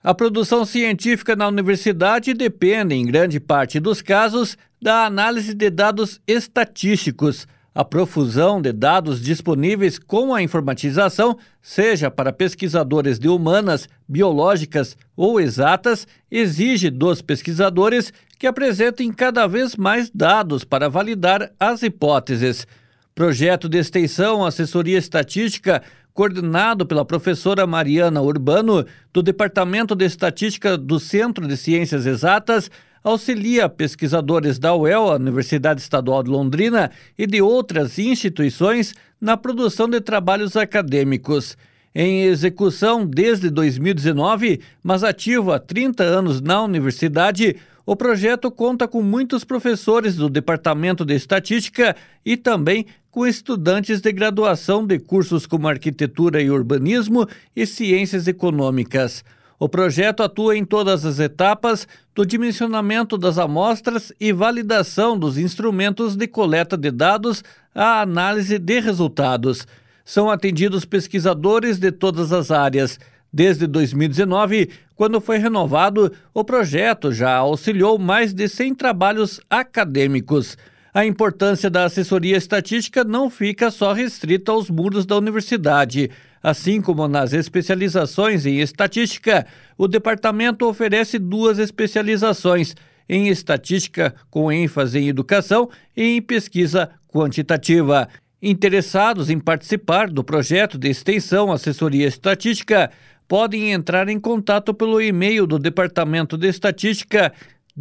A produção científica na universidade depende, em grande parte dos casos, da análise de dados estatísticos. A profusão de dados disponíveis com a informatização, seja para pesquisadores de humanas, biológicas ou exatas, exige dos pesquisadores que apresentem cada vez mais dados para validar as hipóteses. Projeto de extensão Assessoria Estatística, coordenado pela professora Mariana Urbano, do Departamento de Estatística do Centro de Ciências Exatas, auxilia pesquisadores da UEL, a Universidade Estadual de Londrina, e de outras instituições na produção de trabalhos acadêmicos. Em execução desde 2019, mas ativo há 30 anos na universidade, o projeto conta com muitos professores do Departamento de Estatística e também com estudantes de graduação de cursos como Arquitetura e Urbanismo e Ciências Econômicas. O projeto atua em todas as etapas do dimensionamento das amostras e validação dos instrumentos de coleta de dados à análise de resultados. São atendidos pesquisadores de todas as áreas. Desde 2019, quando foi renovado, o projeto já auxiliou mais de 100 trabalhos acadêmicos. A importância da assessoria estatística não fica só restrita aos muros da universidade. Assim como nas especializações em estatística, o departamento oferece 2 especializações, em estatística com ênfase em educação e em pesquisa quantitativa. Interessados em participar do projeto de extensão Assessoria Estatística podem entrar em contato pelo e-mail do Departamento de Estatística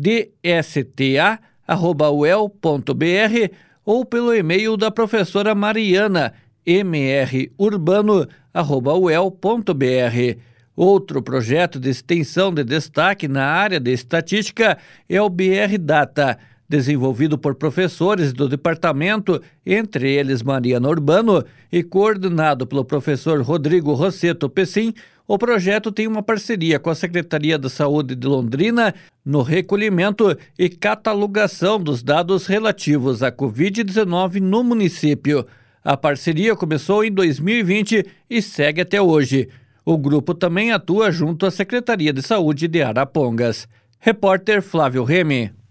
dsta@uel.br ou pelo e-mail da professora Mariana mrurbano@uel.br. Outro projeto de extensão de destaque na área de estatística é o BR Data, desenvolvido por professores do departamento, entre eles Mariana Urbano, e coordenado pelo professor Rodrigo Rosseto Pessim. O projeto tem uma parceria com a Secretaria da Saúde de Londrina no recolhimento e catalogação dos dados relativos à Covid-19 no município. A parceria começou em 2020 e segue até hoje. O grupo também atua junto à Secretaria de Saúde de Arapongas. Repórter Flávio Remy.